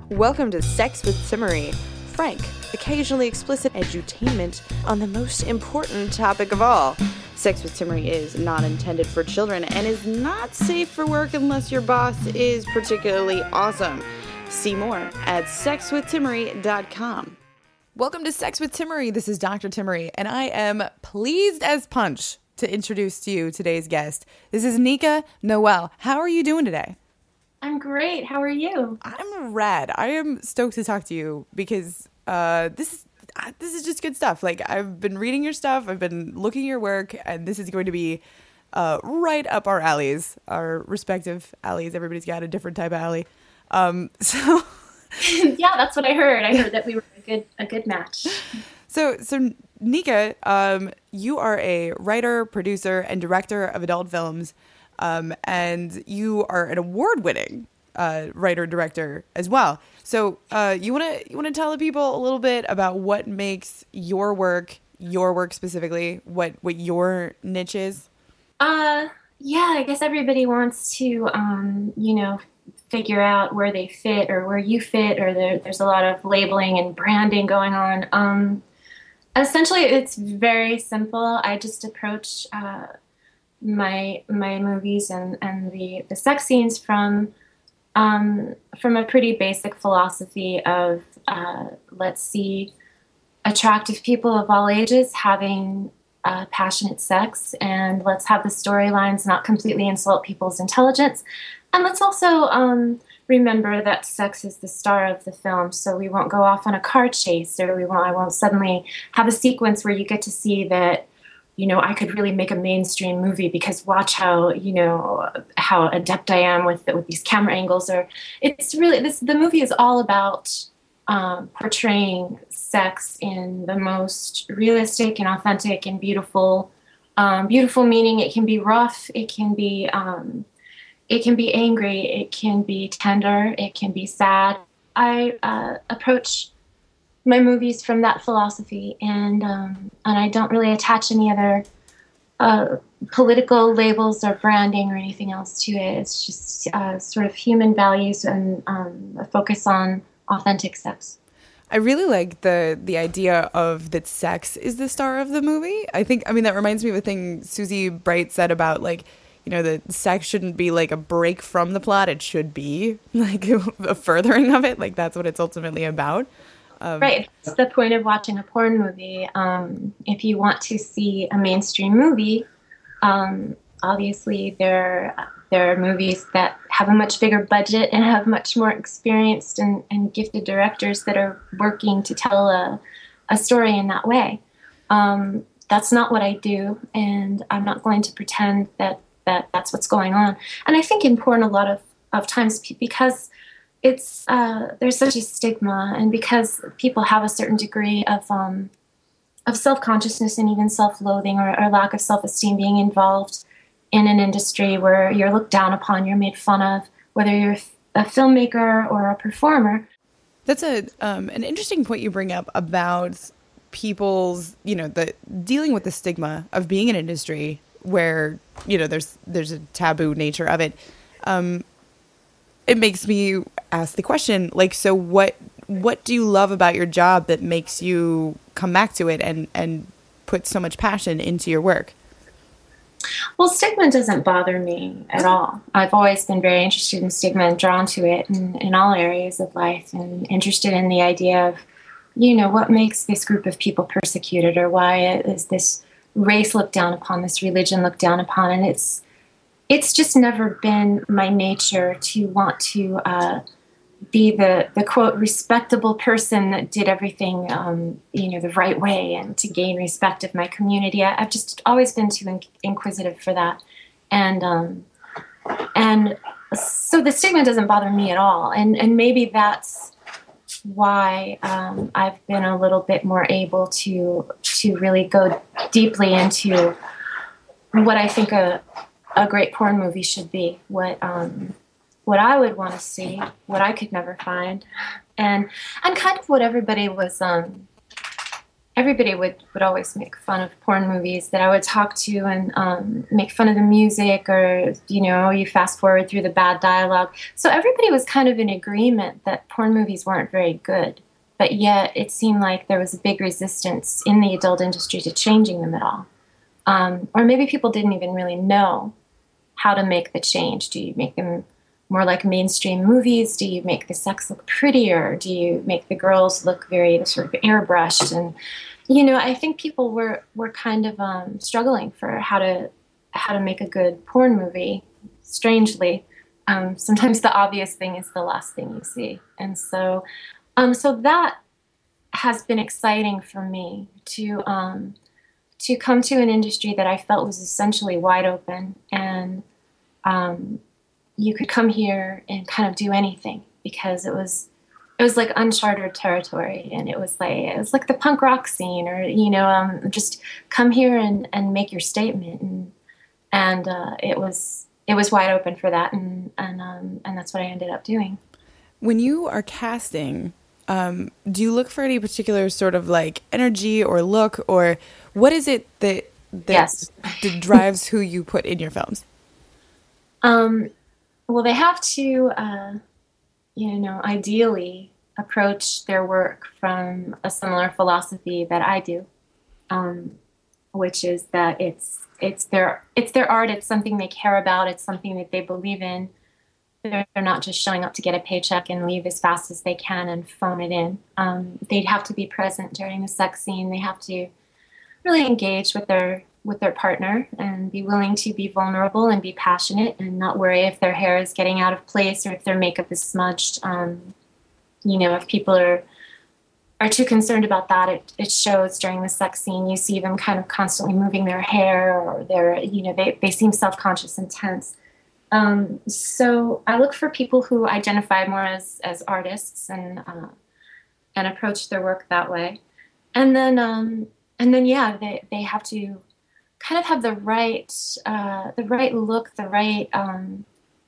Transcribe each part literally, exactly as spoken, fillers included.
Welcome to Sex with Timmery, frank, occasionally explicit edutainment on the most important topic of all. Sex with Timmery is not intended for children and is not safe for work unless your boss is particularly awesome. See more at sex with timmery dot com. Welcome to Sex with Timmery. This is Doctor Timmery, and I am pleased as punch to introduce to you today's guest. This is Nika Noel. How are you doing today? I'm great. How are you? I'm rad. I am stoked to talk to you because uh, this is uh, this is just good stuff. Like, I've been reading your stuff, I've been looking at your work, and this is going to be uh, right up our alleys, our respective alleys. Everybody's got a different type of alley. Um, so yeah, that's what I heard. I heard that we were a good a good match. So, so Nika, um, you are a writer, producer, and director of adult films, um, and you are an award-winning uh, writer director as well. So, uh, you want to you want to tell the people a little bit about what makes your work, your work specifically, what what your niche is? Uh, yeah, I guess everybody wants to, um, you know, figure out where they fit or where you fit, or there, there's a lot of labeling and branding going on. Um, Essentially, it's very simple. I just approach uh, my my movies and, and the, the sex scenes from um, from a pretty basic philosophy of uh, let's see attractive people of all ages having uh, passionate sex, and let's have the storylines not completely insult people's intelligence, and let's also um, remember that sex is the star of the film, so we won't go off on a car chase, or we won't, I won't suddenly have a sequence where you get to see that, you know, I could really make a mainstream movie because watch how, you know, how adept I am with with these camera angles. Or it's really, this the movie is all about um, portraying sex in the most realistic and authentic and beautiful, um, beautiful meaning. It can be rough, it can be um, It can be angry, it can be tender, it can be sad. I uh, approach my movies from that philosophy, and um, and I don't really attach any other uh, political labels or branding or anything else to it. It's just uh, sort of human values and um, a focus on authentic sex. I really like the the idea of that sex is the star of the movie. I think, I mean, that reminds me of a thing Susie Bright said about, like, you know, the sex shouldn't be like a break from the plot. It should be like a furthering of it. Like, that's what it's ultimately about. Um, right. That's the point of watching a porn movie. Um, if you want to see a mainstream movie, um, obviously there, there are movies that have a much bigger budget and have much more experienced and, and gifted directors that are working to tell a, a story in that way. Um, that's not what I do, and I'm not going to pretend that that that's what's going on. And I think in porn, a lot of, of times, because it's uh, there's such a stigma, and because people have a certain degree of um, of self-consciousness and even self-loathing or, or lack of self-esteem being involved in an industry where you're looked down upon, you're made fun of, whether you're a filmmaker or a performer. That's a um, an interesting point you bring up about people's, you know, the dealing with the stigma of being in an industry where, you know, there's there's a taboo nature of it. Um, it makes me ask the question, like, so what what do you love about your job that makes you come back to it and, and put so much passion into your work? Well, stigma doesn't bother me at all. I've always been very interested in stigma and drawn to it in, in all areas of life, and interested in the idea of, you know, what makes this group of people persecuted, or why is this race looked down upon, this religion looked down upon. And it's it's just never been my nature to want to uh, be the, the, quote, respectable person that did everything, um, you know, the right way and to gain respect of my community. I, I've just always been too in- inquisitive for that. And um, and so the stigma doesn't bother me at all. And, and maybe that's why um, I've been a little bit more able to to really go deeply into what I think a a great porn movie should be, what um, what I would want to see, what I could never find, and and kind of what everybody was um, everybody would, would always make fun of porn movies that I would talk to and um, make fun of the music or, you know, you fast forward through the bad dialogue. So everybody was kind of in agreement that porn movies weren't very good. But yet it seemed like there was a big resistance in the adult industry to changing them at all. Um, or maybe people didn't even really know how to make the change. Do you make them more like mainstream movies? Do you make the sex look prettier? Do you make the girls look very sort of airbrushed? And, you know, I think people were, were kind of um, struggling for how to how to make a good porn movie. Strangely, um, sometimes the obvious thing is the last thing you see. And so, um, so that has been exciting for me to um, to come to an industry that I felt was essentially wide open, and um, you could come here and kind of do anything because it was it was like uncharted territory, and it was like it was like the punk rock scene, or you know, um, just come here and, and make your statement, and and uh, it was it was wide open for that, and and um, and that's what I ended up doing. When you are casting, um, do you look for any particular sort of like energy or look, or what is it that that, yes. that drives who you put in your films? Um, well, they have to, uh, you know, ideally approach their work from a similar philosophy that I do, um, which is that it's it's their it's their art. It's something they care about. It's something that they believe in. They're, they're not just showing up to get a paycheck and leave as fast as they can and phone it in. Um, they'd have to be present during the sex scene. They have to really engage with their with their partner and be willing to be vulnerable and be passionate and not worry if their hair is getting out of place or if their makeup is smudged. Um, you know, if people are are too concerned about that, it, it shows during the sex scene. You see them kind of constantly moving their hair, or they're, you know, they, they seem self-conscious and tense. Um, so I look for people who identify more as, as artists and uh, and approach their work that way. And then, um, and then, yeah, they, they have to kind of have the right, uh, the right look, the right, um,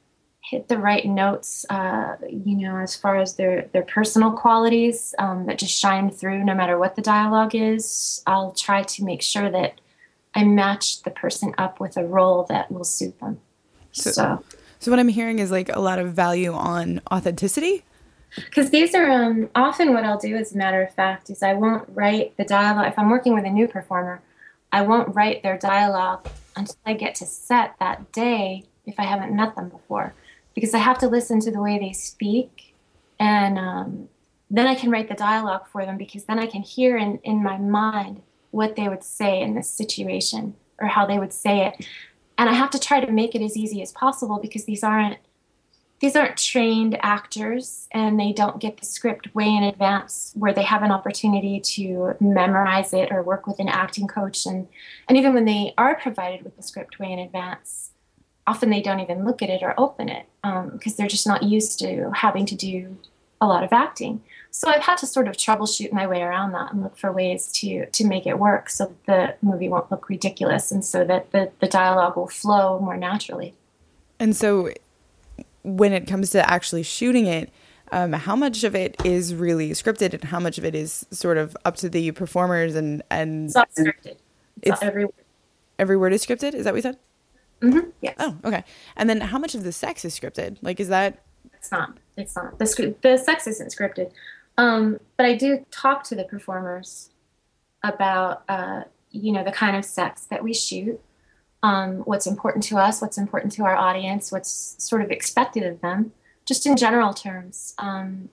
hit the right notes, uh, you know, as far as their, their personal qualities, um, that just shine through no matter what the dialogue is. I'll try to make sure that I match the person up with a role that will suit them. So, so, so what I'm hearing is like a lot of value on authenticity. Because these are um, often what I'll do, as a matter of fact, is I won't write the dialogue. If I'm working with a new performer, I won't write their dialogue until I get to set that day if I haven't met them before. Because I have to listen to the way they speak, and um, then I can write the dialogue for them, because then I can hear in, in my mind what they would say in this situation or how they would say it. And I have to try to make it as easy as possible, because these aren't these aren't trained actors, and they don't get the script way in advance where they have an opportunity to memorize it or work with an acting coach. And, and even when they are provided with the script way in advance, often they don't even look at it or open it um, because they're just not used to having to do a lot of acting. So I've had to sort of troubleshoot my way around that and look for ways to to make it work so that the movie won't look ridiculous, and so that the, the dialogue will flow more naturally. And so when it comes to actually shooting it, um, how much of it is really scripted and how much of it is sort of up to the performers? And, and it's not scripted. It's, it's not every word. Every word is scripted? Is that what you said? Mm-hmm. Yes. Oh, okay. And then how much of the sex is scripted? Like, is that... It's not. It's not. The script, the sex isn't scripted. Um, but I do talk to the performers about, uh, you know, the kind of sex that we shoot, um, what's important to us, what's important to our audience, what's sort of expected of them, just in general terms. Um,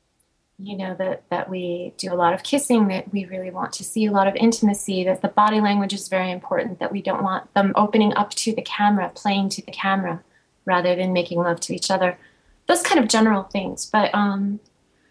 you know, that, that we do a lot of kissing, that we really want to see a lot of intimacy, that the body language is very important, that we don't want them opening up to the camera, playing to the camera, rather than making love to each other. Those kind of general things. But, um,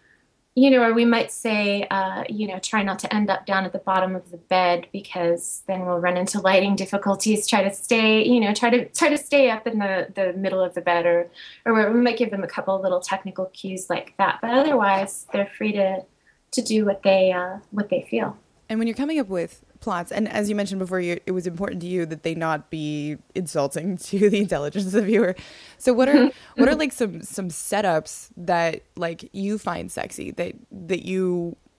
you know, or we might say, uh, you know, try not to end up down at the bottom of the bed, because then we'll run into lighting difficulties. Try to stay, you know, try to try to stay up in the, the middle of the bed, or, or we might give them a couple of little technical cues like that. But otherwise, they're free to to do what they uh, what they feel. And when you're coming up with plots, and as you mentioned before, you, it was important to you that they not be insulting to the intelligence of the viewer. So what are what are like some some setups that like you find sexy, that that you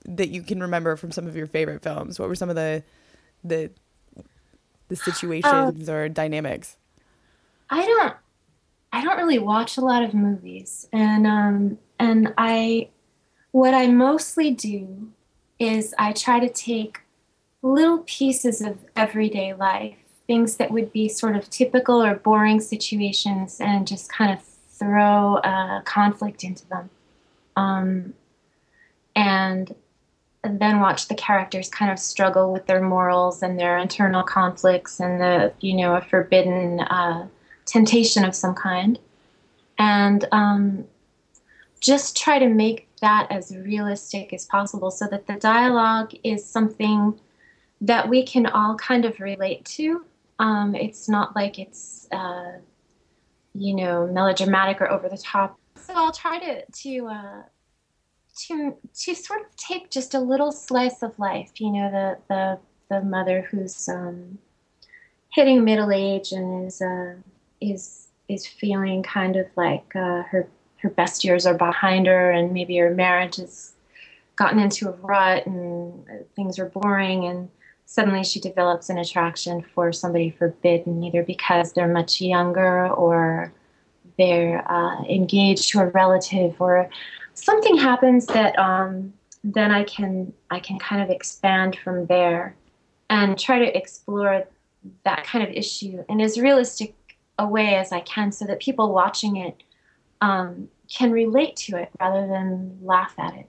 that you can remember from some of your favorite films? What were some of the the the situations um, or dynamics? I don't I don't really watch a lot of movies, and um and I what I mostly do is I try to take little pieces of everyday life, things that would be sort of typical or boring situations, and just kind of throw uh, conflict into them. Um, and, and then watch the characters kind of struggle with their morals and their internal conflicts and the, you know, a forbidden uh, temptation of some kind. And um, just try to make that as realistic as possible so that the dialogue is something that we can all kind of relate to. Um, it's not like it's, uh, you know, melodramatic or over the top. So I'll try to to uh, to to sort of take just a little slice of life. You know, the the the mother who's um, hitting middle age and is uh, is is feeling kind of like uh, her her best years are behind her, and maybe her marriage has gotten into a rut and things are boring, and suddenly she develops an attraction for somebody forbidden, either because they're much younger or they're uh, engaged to a relative, or something happens that um, then I can I can kind of expand from there and try to explore that kind of issue in as realistic a way as I can, so that people watching it um, can relate to it rather than laugh at it.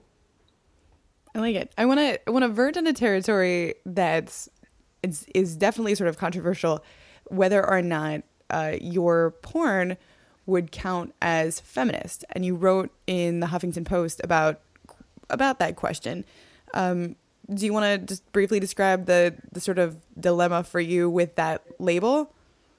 I like it. I want to I want to vert into territory that's is is definitely sort of controversial, whether or not uh, your porn would count as feminist. And you wrote in the Huffington Post about about that question. Um, do you want to just briefly describe the the sort of dilemma for you with that label?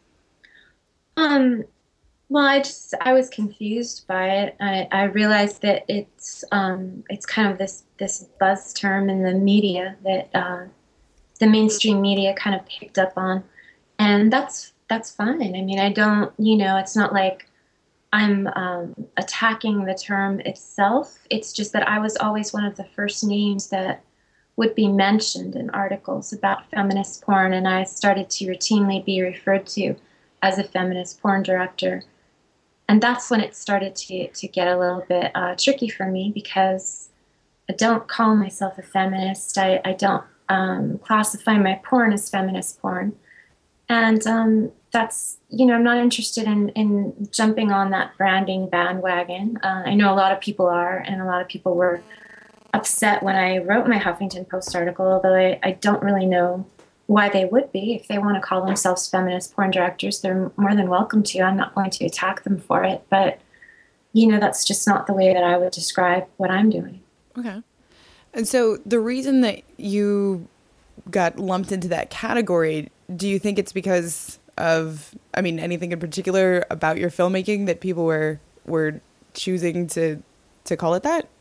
Um. Well, I just I was confused by it. I, I realized that it's um it's kind of this this buzz term in the media that uh, the mainstream media kind of picked up on, and that's that's fine. I mean, I don't you know it's not like I'm um, attacking the term itself. It's just that I was always one of the first names that would be mentioned in articles about feminist porn, and I started to routinely be referred to as a feminist porn director. And that's when it started to, to get a little bit uh, tricky for me, because I don't call myself a feminist. I, I don't um, classify my porn as feminist porn. And um, that's, you know, I'm not interested in, in jumping on that branding bandwagon. Uh, I know a lot of people are, and a lot of people were upset when I wrote my Huffington Post article, although I, I don't really know why they would be. If they want to call themselves feminist porn directors, they're more than welcome to. I'm not going to attack them for it, but you know, that's just not the way that I would describe what I'm doing. Okay. And so the reason that you got lumped into that category, do you think it's because of, I mean, anything in particular about your filmmaking that people were were choosing to to call it that?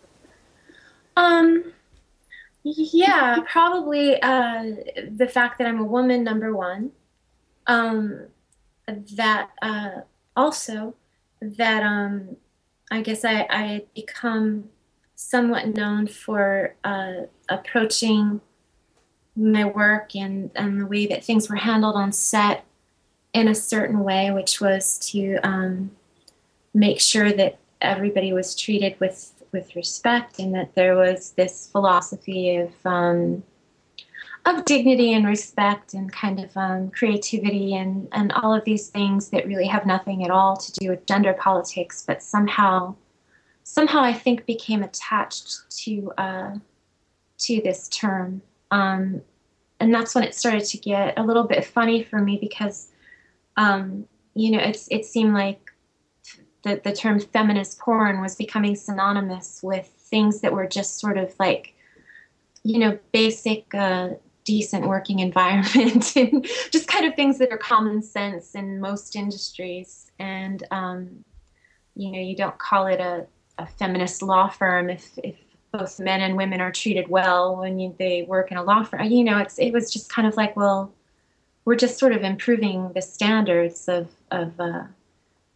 Um Yeah, probably uh, the fact that I'm a woman, number one. Um, that uh, also that um, I guess I, I had become somewhat known for uh, approaching my work and, and the way that things were handled on set in a certain way, which was to um, make sure that everybody was treated with with respect, and that there was this philosophy of um, of dignity and respect and kind of um, creativity and, and all of these things that really have nothing at all to do with gender politics, but somehow somehow I think became attached to uh, to this term. Um, and that's when it started to get a little bit funny for me, because um, you know, it's it seemed like the, the term feminist porn was becoming synonymous with things that were just sort of like, you know, basic, uh, decent working environment and just kind of things that are common sense in most industries. And, um, you know, you don't call it a, a feminist law firm if, if both men and women are treated well when you, they work in a law firm. You know, it's, it was just kind of like, well, we're just sort of improving the standards of, of, uh,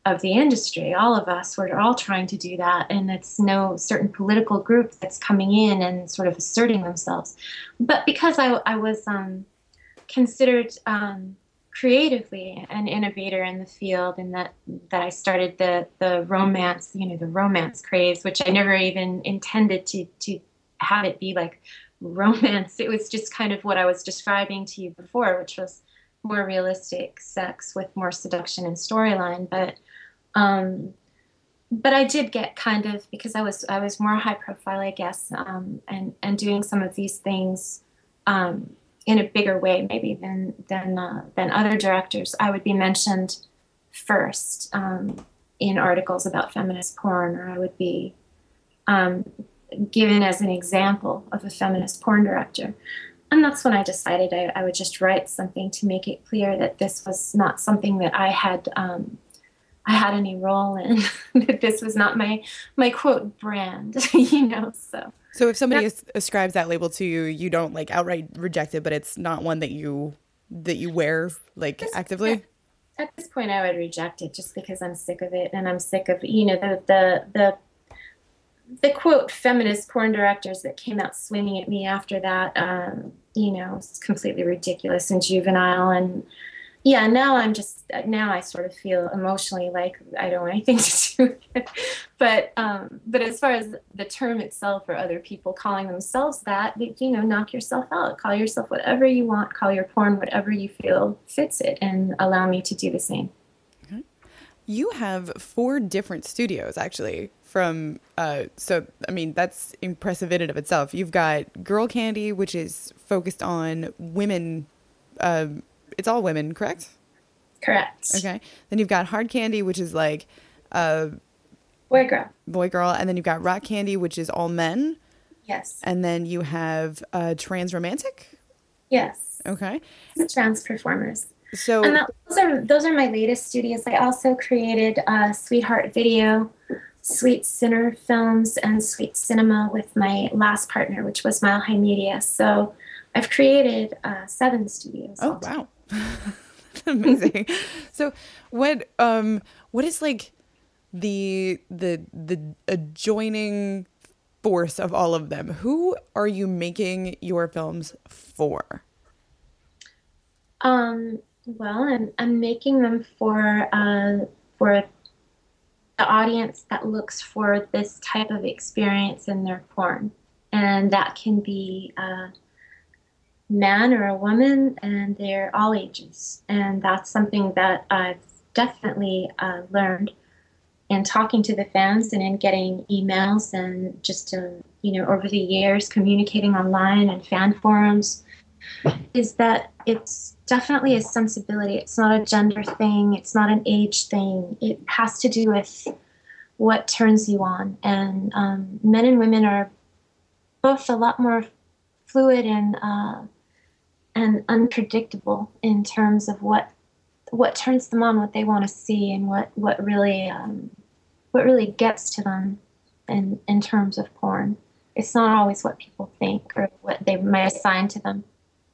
of the industry. All of us, we're all trying to do that, and it's no certain political group that's coming in and sort of asserting themselves. But because I, I was um, considered um, creatively an innovator in the field, and that that I started the the romance, you know, the romance craze, which I never even intended to to have it be like romance. It was just kind of what I was describing to you before, which was more realistic sex with more seduction and storyline. But um, but I did get kind of, because I was I was more high profile, I guess, um, and and doing some of these things um, in a bigger way maybe than than uh, than other directors. I would be mentioned first um, in articles about feminist porn, or I would be um, given as an example of a feminist porn director. And that's when I decided I, I would just write something to make it clear that this was not something that I had um, I had any role in. That this was not my my quote brand, you know. So so if somebody as- ascribes that label to you, you don't like outright reject it, but it's not one that you that you wear like this, actively. At this point, I would reject it just because I'm sick of it, and I'm sick of, you know, the the the. the quote feminist porn directors that came out swinging at me after that, um, you know, it's completely ridiculous and juvenile. And yeah, now I'm just, now I sort of feel emotionally like I don't want anything to do with it. But, um, but as far as the term itself, or other people calling themselves that, you know, knock yourself out, call yourself whatever you want, call your porn whatever you feel fits it, and allow me to do the same. Okay. You have four different studios, actually. From uh, so I mean that's impressive in and of itself. You've got Girl Candy, which is focused on women. Uh, it's all women, correct? Correct. Okay. Then you've got Hard Candy, which is like uh, boy girl. Boy girl, and then you've got Rock Candy, which is all men. Yes. And then you have uh, Trans Romantic. Yes. Okay. The trans performers. So and that, those are those are my latest studios. I also created uh, Sweetheart Video, Sweet Sinner Films, and Sweet Cinema with my last partner, which was Mile High Media. So I've created uh, seven studios. Oh, wow. Amazing. So what um what is like the the the adjoining force of all of them? Who are you making your films for? Um well, I'm I'm making them for uh for the audience that looks for this type of experience in their porn. And that can be a man or a woman, and they're all ages. And that's something that I've definitely uh, learned in talking to the fans and in getting emails, and just, uh, you know, over the years communicating online and fan forums, is that it's definitely a sensibility. It's not a gender thing. It's not an age thing. It has to do with what turns you on. And um, men and women are both a lot more fluid and uh, and unpredictable in terms of what what turns them on, what they want to see, and what what really um, what really gets to them in in terms of porn. It's not always what people think or what they might assign to them.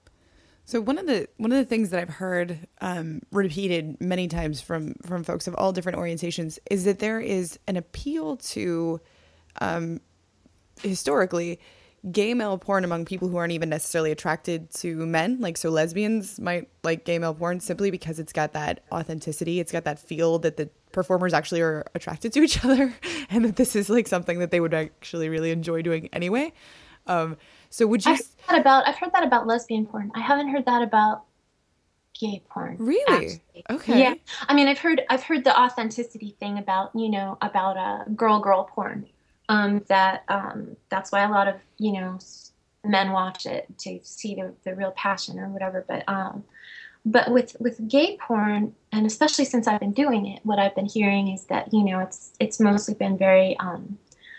So one of the one of the things that I've heard um, repeated many times from from folks of all different orientations is that there is an appeal to um, historically gay male porn among people who aren't even necessarily attracted to men. Like, so lesbians might like gay male porn simply because it's got that authenticity. It's got that feel that the performers actually are attracted to each other, and that this is like something that they would actually really enjoy doing anyway. Um, so would you? I've heard that about I've heard that about lesbian porn. I haven't heard that about gay porn. Really? Actually. Okay. Yeah. I mean, I've heard I've heard the authenticity thing about, you know, about uh, girl girl porn. Um, that um, that's why a lot of, you know, men watch it, to see the, the real passion or whatever. But um, but with with gay porn, and especially since I've been doing it, what I've been hearing is that, you know, it's it's mostly been very um,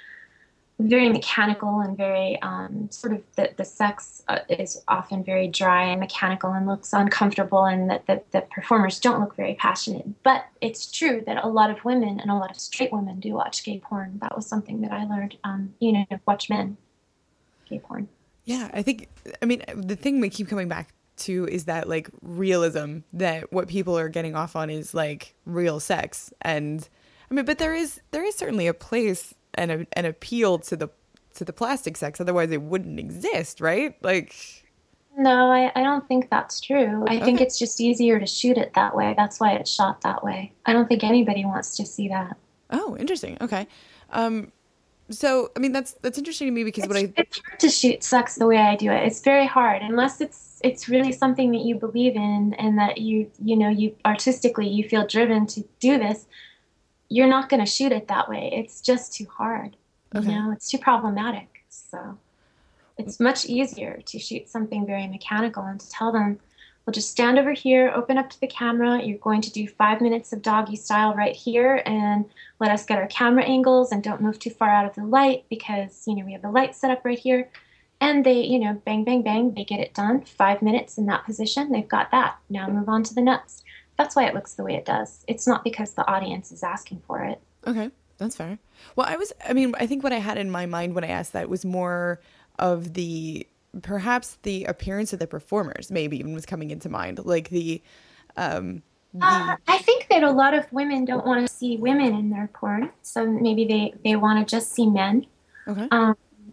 very mechanical and very um, sort of the, the sex uh, is often very dry and mechanical and looks uncomfortable, and that the, the performers don't look very passionate. But it's true that a lot of women and a lot of straight women do watch gay porn. That was something that I learned, um, you know, watch men gay porn. Yeah, I think, I mean, the thing we keep coming back to is that like realism, that what people are getting off on is like real sex. And I mean, but there is there is certainly a place and a, an appeal to the to the plastic sex. Otherwise, it wouldn't exist, right? Like, No, I, I don't think that's true. I think okay. it's just easier to shoot it that way. That's why it's shot that way. I don't think anybody wants to see that. Oh, interesting. Okay. Um, so I mean, that's that's interesting to me because It's, what I it's hard to shoot sex the way I do it. It's very hard unless it's it's really something that you believe in and that you you know you artistically you feel driven to do this. You're not going to shoot it that way. It's just too hard. You okay. know, it's too problematic. So it's much easier to shoot something very mechanical and to tell them, well, just stand over here, open up to the camera. You're going to do five minutes of doggy style right here, and let us get our camera angles and don't move too far out of the light because, you know, we have the light set up right here. And they, you know, bang, bang, bang, they get it done. Five minutes in that position, they've got that. Now move on to the nuts. That's why it looks the way it does. It's not because the audience is asking for it. Okay, that's fair. Well, I was, I mean, I think what I had in my mind when I asked that was more of the, perhaps the appearance of the performers, maybe even was coming into mind. Like the, um, Uh, the, I think that a lot of women don't want to see women in their porn, so maybe they, they want to just see men. okay, Um,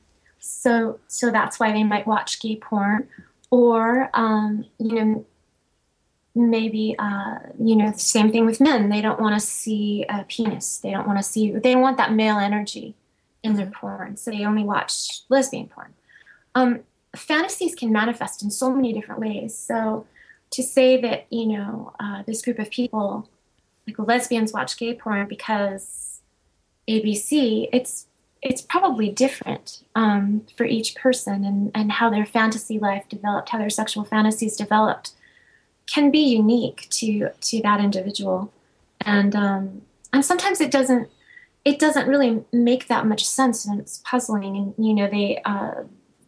so so that's why they might watch gay porn, or um, you know maybe uh, you know same thing with men. They don't want to see a penis. They don't want to see. They don't want that male energy in their porn, so they only watch lesbian porn. Um, fantasies can manifest in so many different ways. So to say that you know uh, this group of people, like lesbians, watch gay porn because A B C, it's it's probably different um, for each person, and, and how their fantasy life developed, how their sexual fantasies developed, can be unique to to that individual, and um, and sometimes it doesn't it doesn't really make that much sense, and it's puzzling. And you know, they uh,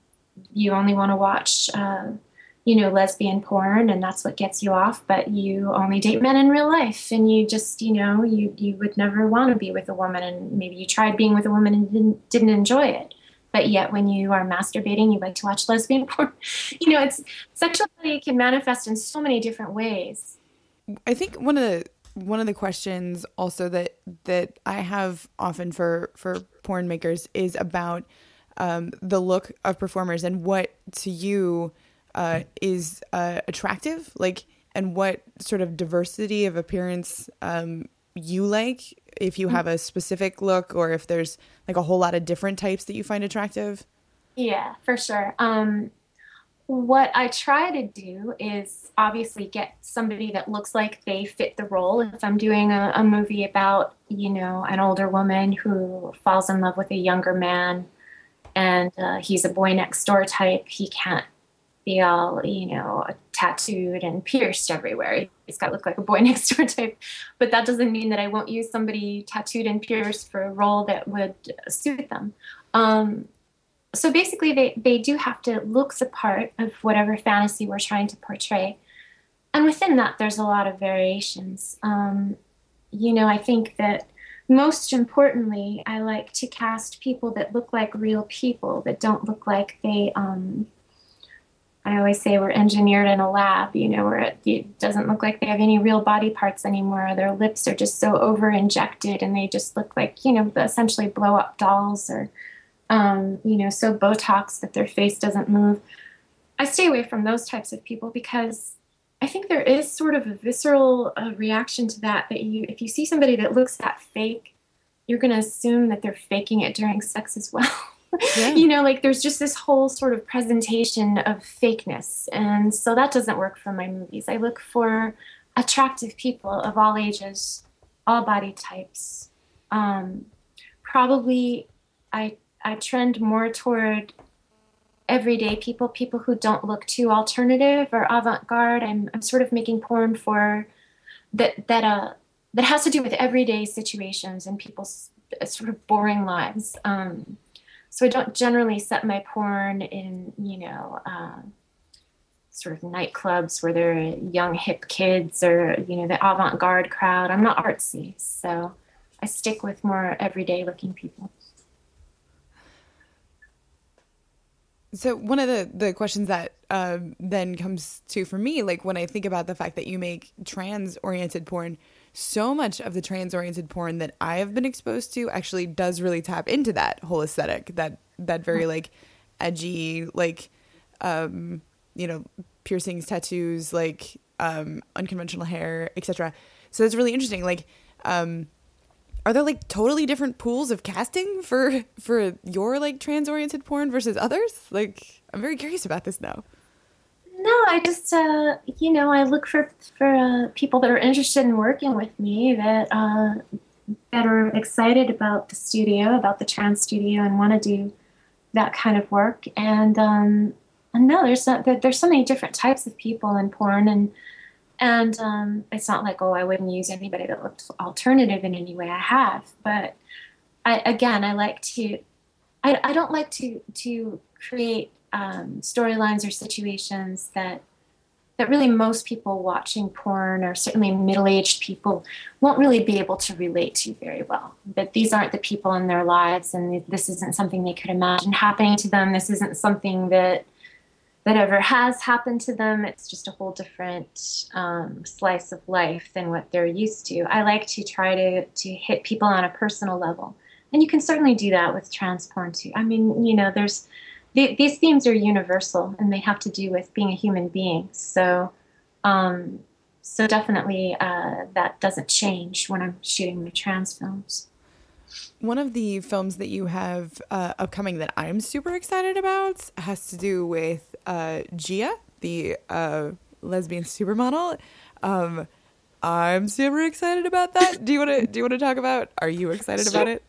you only want to watch uh, you know lesbian porn, and that's what gets you off. But you only date men in real life, and you just you know you you would never want to be with a woman, and maybe you tried being with a woman and didn't didn't enjoy it. But yet, when you are masturbating, you like to watch lesbian porn. You know, it's sexuality can manifest in so many different ways. I think one of the, one of the questions also that, that I have often for, for porn makers is about, um, the look of performers and what to you, uh, is, uh, attractive, like, and what sort of diversity of appearance, um, you like, if you have a specific look or if there's like a whole lot of different types that you find attractive. Yeah, for sure. Um, what I try to do is obviously get somebody that looks like they fit the role. If I'm doing a, a movie about, you know, an older woman who falls in love with a younger man and uh, he's a boy next door type, he can't be all, you know, tattooed and pierced everywhere. He's got to look like a boy next door type. But that doesn't mean that I won't use somebody tattooed and pierced for a role that would suit them. Um, so basically, they, they do have to look the part of whatever fantasy we're trying to portray. And within that, there's a lot of variations. Um, you know, I think that most importantly, I like to cast people that look like real people, that don't look like they... Um, I always say we're engineered in a lab, you know, where it, it doesn't look like they have any real body parts anymore. Their lips are just so over injected and they just look like, you know, essentially blow up dolls, or, um, you know, so Botox that their face doesn't move. I stay away from those types of people because I think there is sort of a visceral uh, reaction to that, that you, if you see somebody that looks that fake, you're going to assume that they're faking it during sex as well. Yeah. You know, like there's just this whole sort of presentation of fakeness. And so that doesn't work for my movies. I look for attractive people of all ages, all body types. Um, probably I I trend more toward everyday people, people who don't look too alternative or avant-garde. I'm I'm sort of making porn for that that uh that has to do with everyday situations and people's sort of boring lives. Um So I don't generally set my porn in, you know, uh, sort of nightclubs where there are young, hip kids or, you know, the avant-garde crowd. I'm not artsy, so I stick with more everyday-looking people. So one of the, the questions that uh, then comes to for me, like when I think about the fact that you make trans-oriented porn, so much of the trans-oriented porn that I have been exposed to actually does really tap into that whole aesthetic, that that very like edgy, like um, you know, piercings, tattoos, like um, unconventional hair, et cetera. So it's really interesting. Like, um, are there like totally different pools of casting for for your like trans-oriented porn versus others? Like, I'm very curious about this now. No, I just, uh, you know, I look for for uh, people that are interested in working with me, that uh, that are excited about the studio, about the trans studio, and want to do that kind of work. And um, and no, there's not, there, there's so many different types of people in porn, and and um, it's not like, oh, I wouldn't use anybody that looks alternative in any way. I have, but I, again, I like to, I, I don't like to to create um, storylines or situations that that really most people watching porn, or certainly middle-aged people, won't really be able to relate to very well. That these aren't the people in their lives, and this isn't something they could imagine happening to them. This isn't something that that ever has happened to them. It's just a whole different um, slice of life than what they're used to. I like to try to to hit people on a personal level, and you can certainly do that with trans porn too. I mean, you know, there's th- these themes are universal, and they have to do with being a human being. So, um, so definitely uh, that doesn't change when I'm shooting my trans films. One of the films that you have uh, upcoming that I'm super excited about has to do with uh, Gia, the uh, lesbian supermodel. Um, I'm super excited about that. Do you want to do you want to talk about? Are you excited Sure. about it?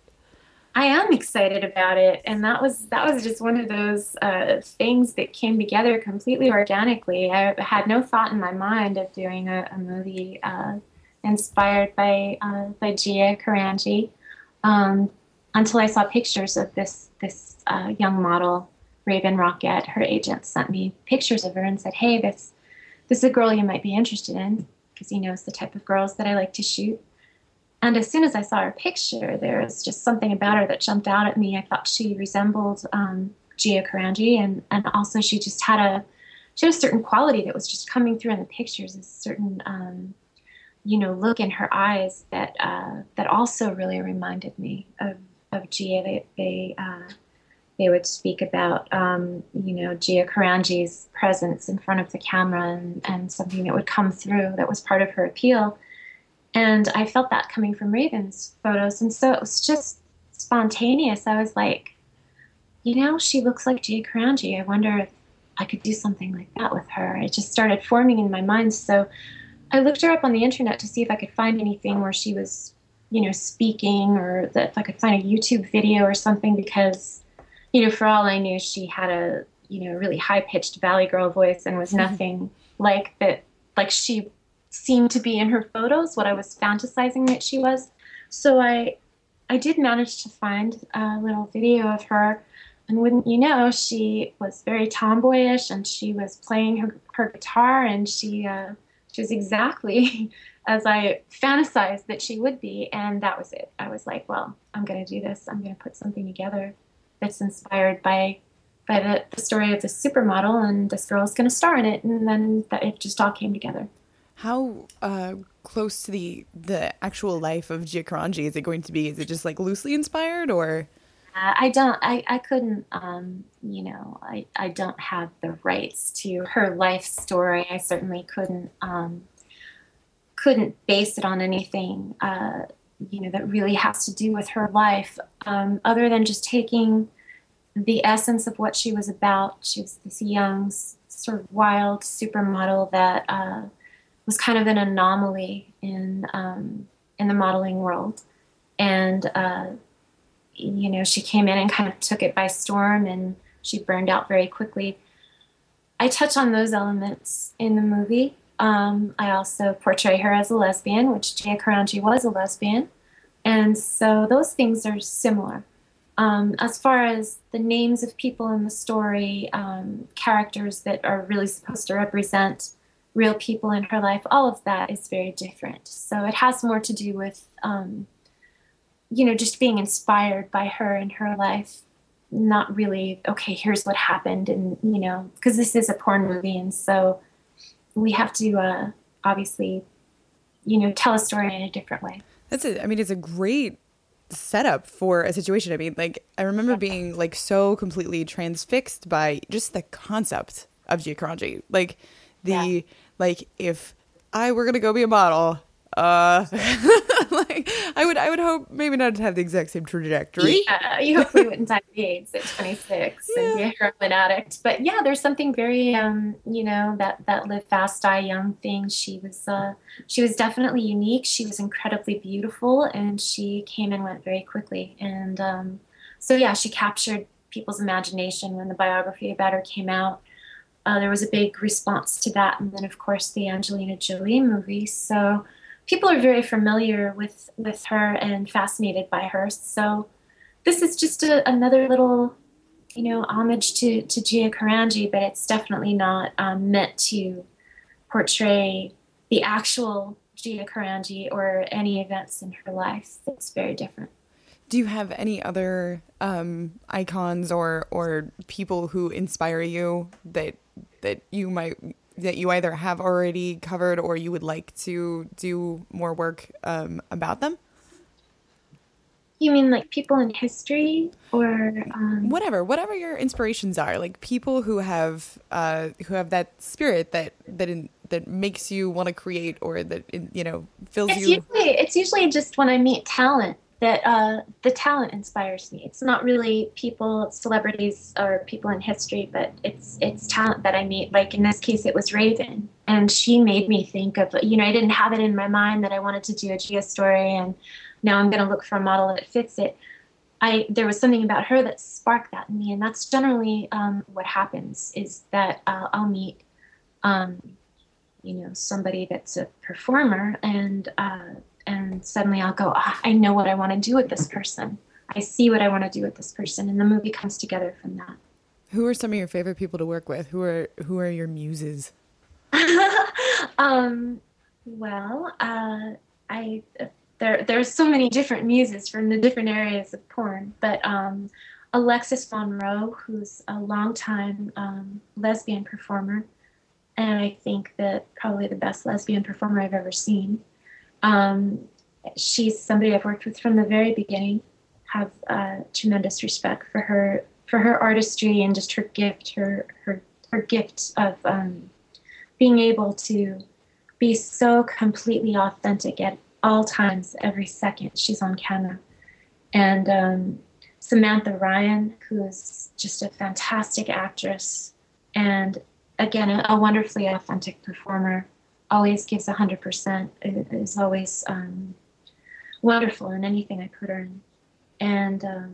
I am excited about it, and that was that was just one of those uh, things that came together completely organically. I had no thought in my mind of doing a, a movie uh, inspired by uh, by Gia Karanji. Um, until I saw pictures of this this uh, young model, Raven Rockette. Her agent sent me pictures of her and said, "Hey, this this is a girl you might be interested in," because he knows the type of girls that I like to shoot. And as soon as I saw her picture, there was just something about her that jumped out at me. I thought she resembled um, Gia Karanji, and and also she just had a she had a certain quality that was just coming through in the pictures. A certain um, you know, look in her eyes that uh, that also really reminded me of of Gia. They they, uh, they would speak about um, you know, Gia Karanji's presence in front of the camera, and, and something that would come through that was part of her appeal. And I felt that coming from Raven's photos, and so it was just spontaneous. I was like, you know, she looks like Gia Karanji. I wonder if I could do something like that with her. It just started forming in my mind. So I looked her up on the internet to see if I could find anything where she was, you know, speaking, or that if I could find a YouTube video or something, because, you know, for all I knew, she had a, you know, really high-pitched Valley Girl voice and was nothing like that, like she seemed to be in her photos, what I was fantasizing that she was. So I, I did manage to find a little video of her, and wouldn't you know, she was very tomboyish, and she was playing her, her guitar, and she, uh, She was exactly as I fantasized that she would be, and that was it. I was like, well, I'm going to do this. I'm going to put something together that's inspired by by the, the story of this supermodel, and this girl is going to star in it, and then that it just all came together. How uh, close to the the actual life of Gia Karanji is it going to be? Is it just like loosely inspired, or? Uh, I don't, I, I couldn't, um, you know, I, I don't have the rights to her life story. I certainly couldn't, um, couldn't base it on anything, uh, you know, that really has to do with her life, um, other than just taking the essence of what she was about. She was this young, sort of wild supermodel that uh, was kind of an anomaly in, um, in the modeling world. And, uh, you know, she came in and kind of took it by storm, and she burned out very quickly. I touch on those elements in the movie. Um, I also portray her as a lesbian, which Gia Karanji was a lesbian. And so those things are similar. Um, as far as the names of people in the story, um, characters that are really supposed to represent real people in her life, all of that is very different. So it has more to do with... Um, you know, just being inspired by her and her life not really, okay, here's what happened. And, you know, because this is a porn movie. And so we have to uh, obviously, you know, tell a story in a different way. That's it. I mean, it's a great setup for a situation. I mean, like, I remember being like so completely transfixed by just the concept of Gia Karanji. Like the, yeah. like if I were going to go be a model, uh, like I would, I would hope maybe not to have the exact same trajectory. Yeah, you hopefully wouldn't die of AIDS at twenty-six yeah. and be a heroin addict. But yeah, there's something very, um, you know, that that live fast, die young thing. She was, uh, she was definitely unique. She was incredibly beautiful, and she came and went very quickly. And um, so yeah, she captured people's imagination when the biography about her came out. Uh, there was a big response to that, and then of course the Angelina Jolie movie. So people are very familiar with, with her and fascinated by her. So this is just a, another little, you know, homage to, to Gia Karanji, but it's definitely not um, meant to portray the actual Gia Karanji or any events in her life. It's very different. Do you have any other um, icons or or people who inspire you that that you might that you either have already covered or you would like to do more work um, about them? You mean like people in history or um... whatever, whatever your inspirations are, like people who have uh, who have that spirit that that in, that makes you want to create, or that you know fills it's you. Usually, it's usually just when I meet talent that uh, the talent inspires me. It's not really people, celebrities, or people in history, but it's it's talent that I meet. Like in this case, it was Raven, and she made me think of, you know, I didn't have it in my mind that I wanted to do a Gia story, and now I'm going to look for a model that fits it. I there was something about her that sparked that in me, and that's generally um, what happens. Is that uh, I'll meet, um, you know, somebody that's a performer, and. Uh, And suddenly I'll go, oh, I know what I want to do with this person. I see what I want to do with this person. And the movie comes together from that. Who are some of your favorite people to work with? Who are who are your muses? um, well, uh, I there there's so many different muses from the different areas of porn. But um, Alexis Monroe, who's a longtime um, lesbian performer, and I think that probably the best lesbian performer I've ever seen. Um, she's somebody I've worked with from the very beginning. Have uh, tremendous respect for her, for her artistry and just her gift, her her her gift of um, being able to be so completely authentic at all times, every second she's on camera. And um, Samantha Ryan, who is just a fantastic actress and again a, a wonderfully authentic performer. Always gives one hundred percent. It is always um, wonderful in anything I put her in. And um,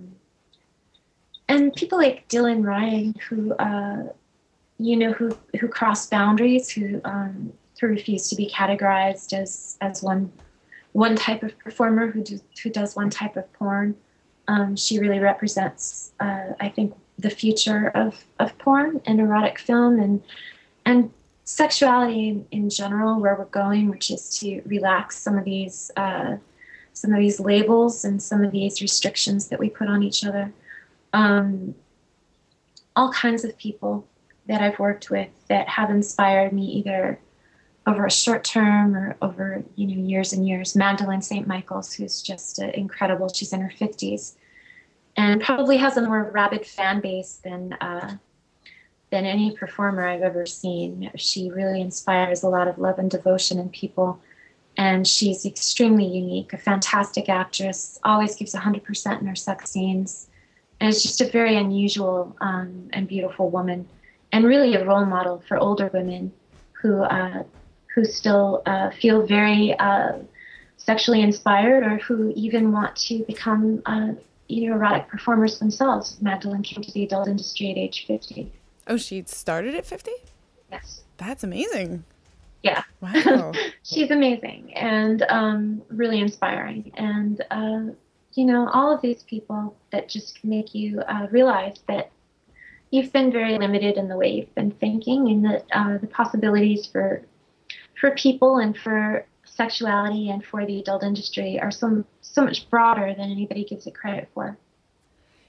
and people like Dylan Ryan, who, uh, you know, who, who cross boundaries, who um, who refuse to be categorized as, as one one type of performer who, do, who does one type of porn. Um, she really represents, uh, I think, the future of, of porn and erotic film and and sexuality in, in general, where we're going, which is to relax some of these uh, some of these labels and some of these restrictions that we put on each other. Um, all kinds of people that I've worked with that have inspired me either over a short term or over you know years and years. Magdalene Saint Michaels, who's just uh, incredible. She's in her fifties and probably has a more rabid fan base than. Uh, than any performer I've ever seen. She really inspires a lot of love and devotion in people, and she's extremely unique, a fantastic actress, always gives one hundred percent in her sex scenes, and is just a very unusual um, and beautiful woman, and really a role model for older women who uh, who still uh, feel very uh, sexually inspired or who even want to become uh, you know, erotic performers themselves. Magdalene came to the adult industry at age fifty. Oh, she started at fifty? Yes. That's amazing. Yeah. Wow. She's amazing and um, really inspiring. And, uh, you know, all of these people that just make you uh, realize that you've been very limited in the way you've been thinking, and that uh, the possibilities for for people and for sexuality and for the adult industry are so, so much broader than anybody gives it credit for.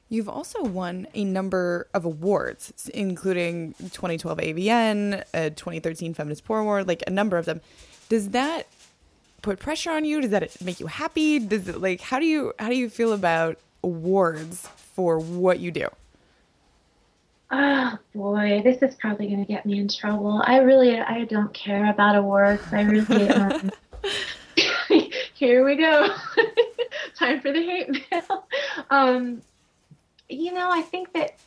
You've also won a number of awards, including twenty twelve A V N, a twenty thirteen Feminist Poor Award, like a number of them. Does that put pressure on you? Does that make you happy? Does it like how do you how do you feel about awards for what you do? Oh boy, this is probably going to get me in trouble. I really, I don't care about awards. I really, um, here we go. Time for the hate mail. Um, you know, I think that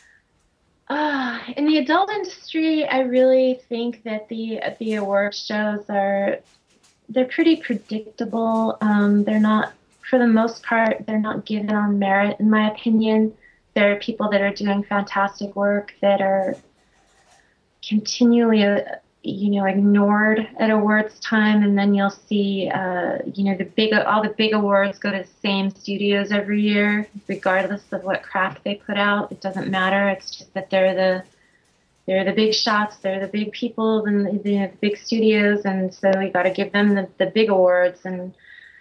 uh, in the adult industry, I really think that the the award shows are they're pretty predictable. Um, they're not, for the most part, they're not given on merit, in my opinion. There are people that are doing fantastic work that are continually, uh, you know, ignored at awards time, and then you'll see, uh, you know, the big, all the big awards go to the same studios every year, regardless of what craft they put out. It doesn't matter. It's just that they're the they're the big shots, they're the big people, and the, the big studios, and so you got to give them the, the big awards, and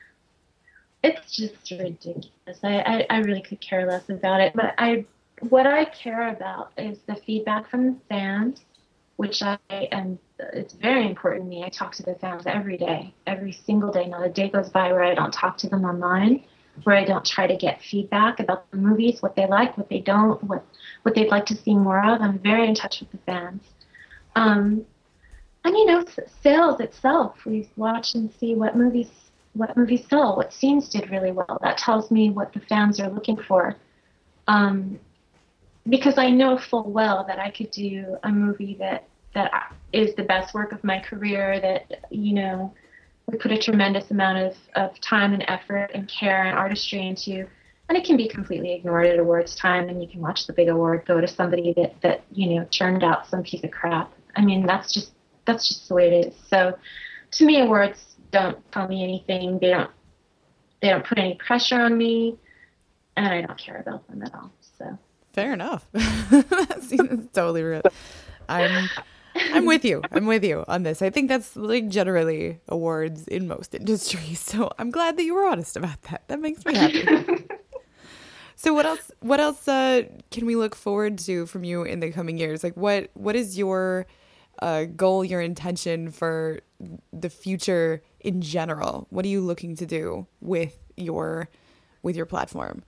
it's just ridiculous. I, I, I really could care less about it. But I, what I care about is the feedback from the fans, which I am, it's very important to me. I talk to the fans every day, every single day. Not a day goes by where I don't talk to them online, where I don't try to get feedback about the movies, what they like, what they don't, what, what they'd like to see more of. I'm very in touch with the fans. Um, and, you know, sales itself, we watch and see what movies what movies sold, what scenes did really well. That tells me what the fans are looking for. Um, because I know full well that I could do a movie that, that is the best work of my career, that, you know, we put a tremendous amount of, of time and effort and care and artistry into, and it can be completely ignored at awards time, and you can watch the big award go to somebody that, that, you know, churned out some piece of crap. I mean, that's just, that's just the way it is. So to me, awards don't tell me anything. They don't they don't put any pressure on me, and I don't care about them at all. So fair enough. That's, that's totally real. I'm I'm with you. I'm with you on this. I think that's like generally awards in most industries. So I'm glad that you were honest about that. That makes me happy. So what else what else uh, can we look forward to from you in the coming years? Like what what is your uh, goal, your intention for the future in general? What are you looking to do with your with your platform?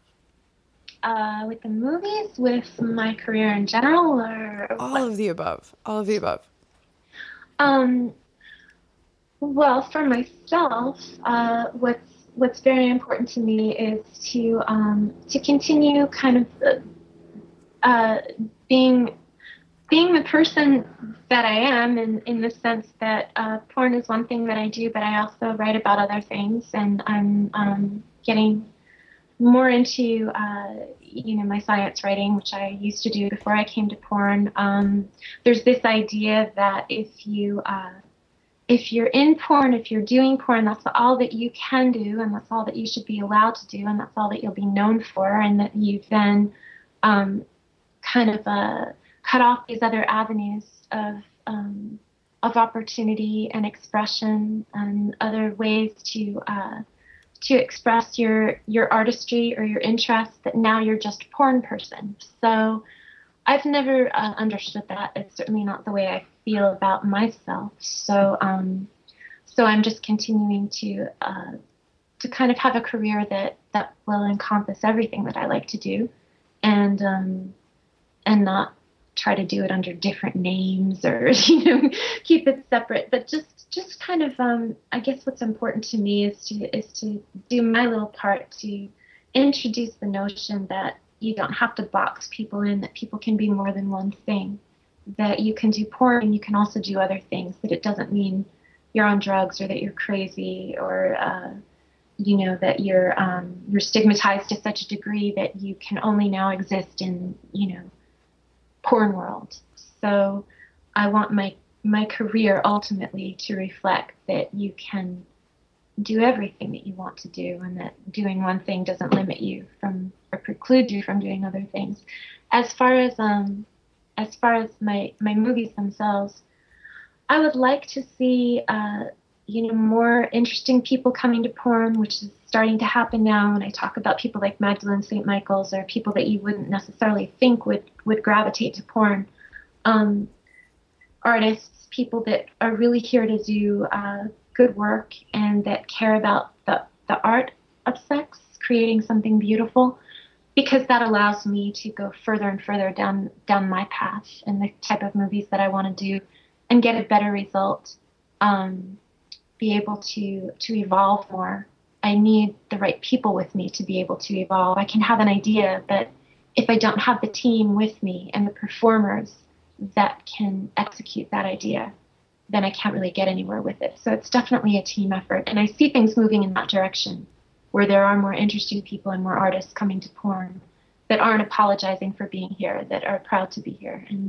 Uh, with the movies, with my career in general, or all what? of the above? All of the above. Um. Well, for myself, uh, what's what's very important to me is to um, to continue kind of uh, being. being the person that I am, in, in the sense that uh, porn is one thing that I do, but I also write about other things, and I'm um, getting more into, uh, you know, my science writing, which I used to do before I came to porn. Um, there's this idea that if you, uh, if you're in porn, if you're doing porn, that's all that you can do, and that's all that you should be allowed to do, and that's all that you'll be known for, and that you then um, kind of uh, cut off these other avenues of um, of opportunity and expression and other ways to uh, to express your your artistry or your interests, that now you're just a porn person. So I've never uh, understood that. It's certainly not the way I feel about myself. So um, so I'm just continuing to uh, to kind of have a career that, that will encompass everything that I like to do, and um, and not try to do it under different names, or, you know, keep it separate, but just just kind of um I guess what's important to me is to is to do my little part to introduce the notion that you don't have to box people in, that people can be more than one thing, that you can do porn and you can also do other things, that it doesn't mean you're on drugs or that you're crazy, or uh you know, that you're um you're stigmatized to such a degree that you can only now exist in, you know, porn world. So I want my my career ultimately to reflect that you can do everything that you want to do, and that doing one thing doesn't limit you from or preclude you from doing other things. As far as um as far as my my movies themselves, I would like to see uh you know, more interesting people coming to porn, which is starting to happen now. And I talk about people like Magdalene Saint Michaels, or people that you wouldn't necessarily think would, would gravitate to porn. Um, artists, people that are really here to do uh, good work and that care about the, the art of sex, creating something beautiful, because that allows me to go further and further down down my path and the type of movies that I want to do and get a better result, um, be able to to evolve more. I need the right people with me to be able to evolve. I can have an idea, but if I don't have the team with me and the performers that can execute that idea, then I can't really get anywhere with it. So it's definitely a team effort. And I see things moving in that direction, where there are more interesting people and more artists coming to porn that aren't apologizing for being here, that are proud to be here. And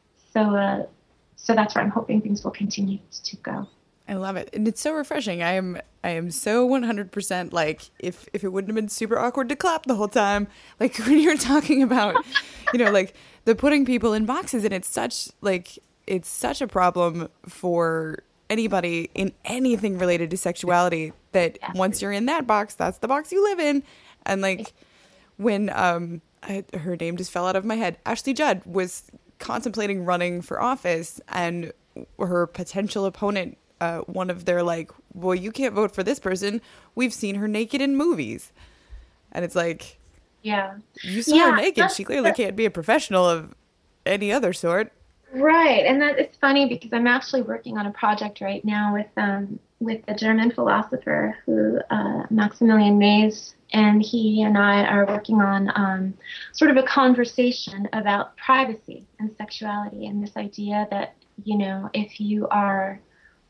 so uh, so that's where I'm hoping things will continue to go. I love it. And it's so refreshing. I am I am so one hundred percent like, if, if it wouldn't have been super awkward to clap the whole time, like when you're talking about, you know, like the putting people in boxes, and it's such like, it's such a problem for anybody in anything related to sexuality, that once you're in that box, that's the box you live in. And like when um I, her name just fell out of my head, Ashley Judd was contemplating running for office, and her potential opponent, uh, one of their like, well, you can't vote for this person, we've seen her naked in movies. And it's like, yeah, you saw yeah, her naked, she clearly can't be a professional of any other sort. Right, and that it's funny because I'm actually working on a project right now with um with a German philosopher who uh, Maximilian Mays, and he and I are working on um, sort of a conversation about privacy and sexuality, and this idea that, you know, if you are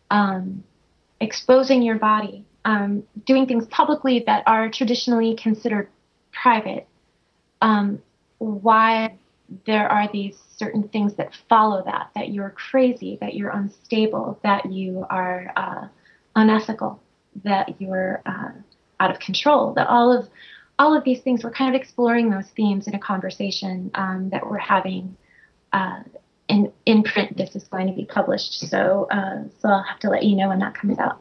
um, exposing your body, um, doing things publicly that are traditionally considered private, um, why there are these certain things that follow that, that you're crazy, that you're unstable, that you are uh, unethical, that you're uh, out of control, that all of all of these things, we're kind of exploring those themes in a conversation um, that we're having uh, in, in print. This is going to be published, so uh, so I'll have to let you know when that comes out.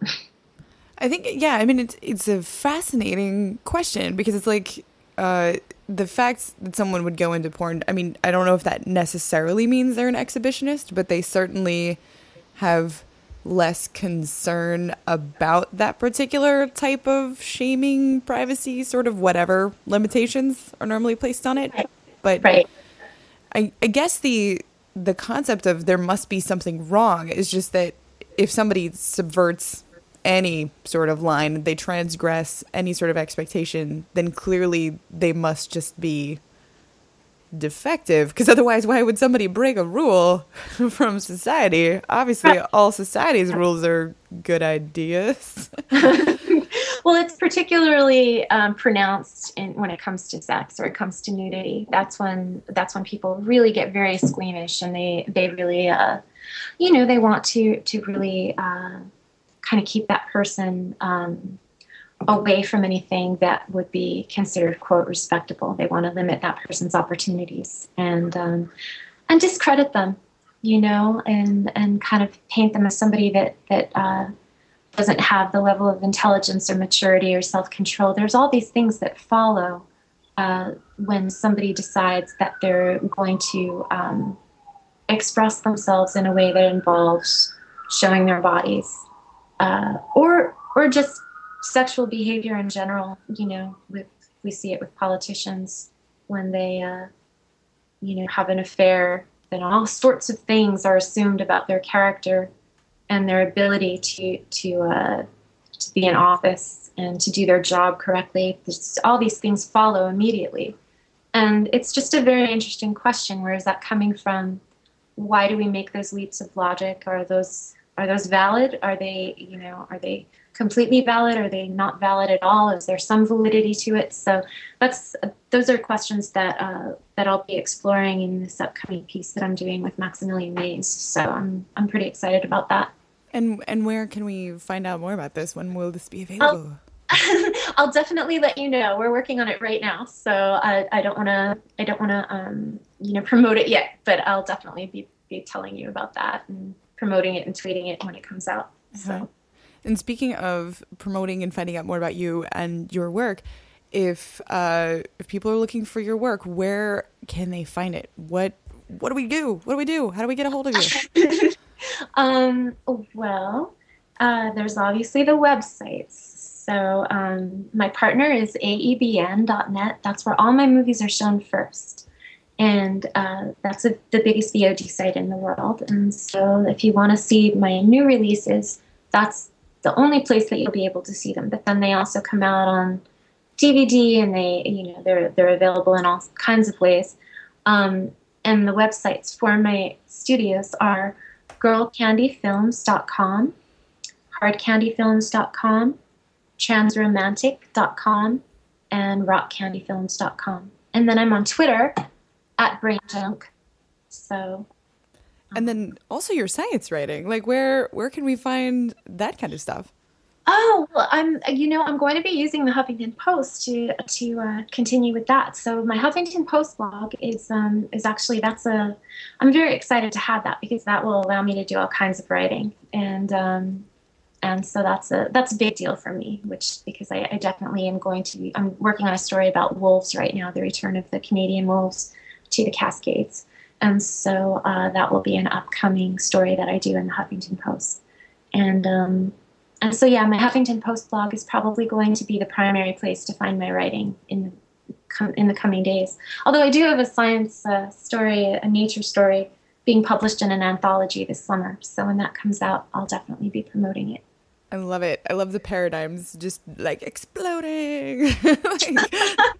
I think, yeah, I mean, it's, it's a fascinating question, because it's like, uh, the fact that someone would go into porn, I mean, I don't know if that necessarily means they're an exhibitionist, but they certainly have less concern about that particular type of shaming, privacy, sort of whatever limitations are normally placed on it. But right. I, I guess the the concept of there must be something wrong is just that if somebody subverts any sort of line, they transgress any sort of expectation, then clearly they must just be defective, because otherwise why would somebody break a rule from society? Obviously all society's rules are good ideas. Well, it's particularly um, pronounced in when it comes to sex, or it comes to nudity. That's when that's when people really get very squeamish, and they they really uh, you know they want to to really uh, kind of keep that person um, away from anything that would be considered, quote, respectable. They want to limit that person's opportunities and um, and discredit them, you know, and and kind of paint them as somebody that that uh, doesn't have the level of intelligence or maturity or self-control. There's all these things that follow uh, when somebody decides that they're going to um, express themselves in a way that involves showing their bodies, uh, or or just sexual behavior in general. You know, with we see it with politicians when they, uh, you know, have an affair. Then all sorts of things are assumed about their character and their ability to to uh, to be in office and to do their job correctly. Just, all these things follow immediately, and it's just a very interesting question. Where is that coming from? Why do we make those leaps of logic? Are those are those valid? Are they, you know, are they completely valid? Are they not valid at all? Is there some validity to it? So that's those are questions that uh, that I'll be exploring in this upcoming piece that I'm doing with Maximilian Mays. So I'm I'm pretty excited about that. And and where can we find out more about this? When will this be available? I'll, I'll definitely let you know. We're working on it right now, so I, I don't want to I don't want to um, you know promote it yet. But I'll definitely be, be telling you about that and promoting it and tweeting it when it comes out. So. Uh-huh. And speaking of promoting and finding out more about you and your work, if uh, if people are looking for your work, where can they find it? What what do we do? What do we do? How do we get a hold of you? um, well, uh, there's obviously the websites. So um, my partner is A E B N dot net. That's where all my movies are shown first. And uh, that's a, the biggest V O D site in the world. And so if you want to see my new releases, that's the only place that you'll be able to see them. But then they also come out on D V D, and they, you know, they're they're available in all kinds of ways. Um, and the websites for my studios are girl candy films dot com, hard candy films dot com, transromantic dot com, and rock candy films dot com. And then I'm on Twitter at brainjunk. So. And then also your science writing, like where where can we find that kind of stuff? Oh, well, I'm you know I'm going to be using the Huffington Post to to uh, continue with that. So my Huffington Post blog is um is actually that's a I'm very excited to have that because that will allow me to do all kinds of writing, and um and so that's a that's a big deal for me. Which because I, I definitely am going to be I'm working on a story about wolves right now, the return of the Canadian wolves to the Cascades. And so uh, that will be an upcoming story that I do in the Huffington Post. And um, and so, yeah, my Huffington Post blog is probably going to be the primary place to find my writing in the, com- in the coming days. Although I do have a science uh, story, a nature story, being published in an anthology this summer. So when that comes out, I'll definitely be promoting it. I love it. I love the paradigms just like exploding. like,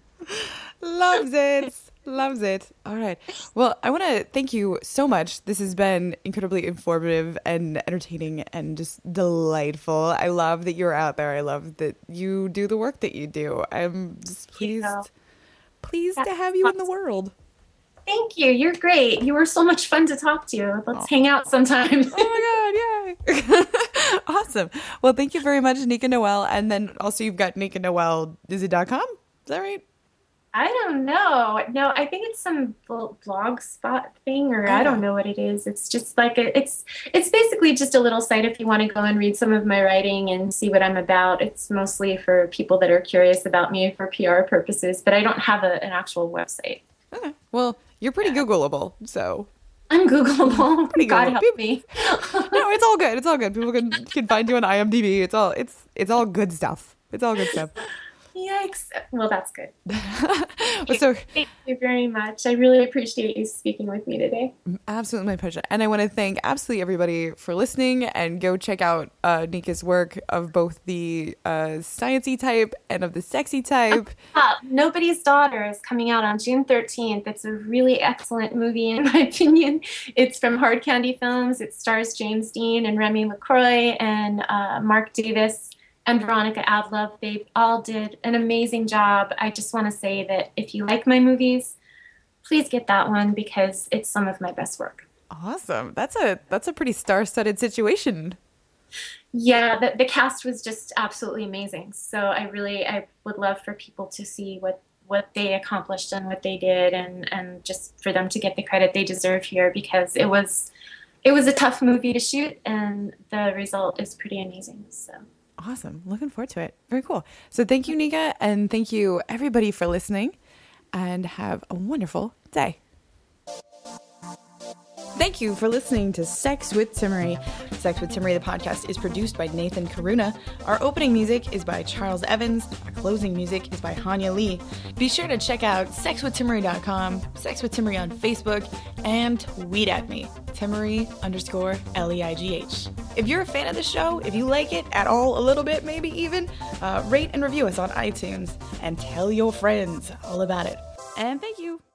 loves it. Loves it. All right. Well, I want to thank you so much. This has been incredibly informative and entertaining and just delightful. I love that you're out there. I love that you do the work that you do. I'm just pleased, you pleased That's to have you awesome. in the world. Thank you. You're great. You were so much fun to talk to. Let's oh. hang out sometime. Oh my God. Yay. Awesome. Well, thank you very much, Nika Noel. And then also you've got Nika Noel, is it dot com? Is that right? I don't know. No, I think it's some blog spot thing, or oh. I don't know what it is. It's just like a, it's it's basically just a little site if you want to go and read some of my writing and see what I'm about. It's mostly for people that are curious about me for P R purposes, but I don't have a, an actual website. Okay. Well, you're pretty yeah. Googleable, so. I'm Googleable. Pretty God Googleable. Help me. No, it's all good. It's all good. People can can find you on I M D B. It's all it's it's all good stuff. It's all good stuff. Yikes. Well, that's good. well, so, thank you very much. I really appreciate you speaking with me today. Absolutely my pleasure. And I want to thank absolutely everybody for listening, and go check out uh, Nika's work of both the uh, science-y type and of the sexy type. Uh, Nobody's Daughter is coming out on June thirteenth. It's a really excellent movie, in my opinion. It's from Hard Candy Films. It stars James Dean and Remy LaCroix and uh, Mark Davis and Veronica Avlov. They all did an amazing job. I just want to say that if you like my movies, please get that one because it's some of my best work. Awesome. That's a that's a pretty star-studded situation. Yeah, the, the cast was just absolutely amazing. So I really, I would love for people to see what, what they accomplished and what they did, and, and just for them to get the credit they deserve here, because it was, it was a tough movie to shoot, and the result is pretty amazing. So. Awesome. Looking forward to it. Very cool. So thank you, Nika, and thank you everybody for listening, and have a wonderful day. Thank you for listening to Sex with Timmerie. Sex with Timmerie, the podcast, is produced by Nathan Karuna. Our opening music is by Charles Evans. Our closing music is by Hanya Lee. Be sure to check out sex with timmerie dot com, Sex with Timmerie on Facebook, and tweet at me, Timmerie underscore L E I G H. If you're a fan of the show, if you like it at all, a little bit, maybe even, uh, rate and review us on iTunes, and tell your friends all about it. And thank you.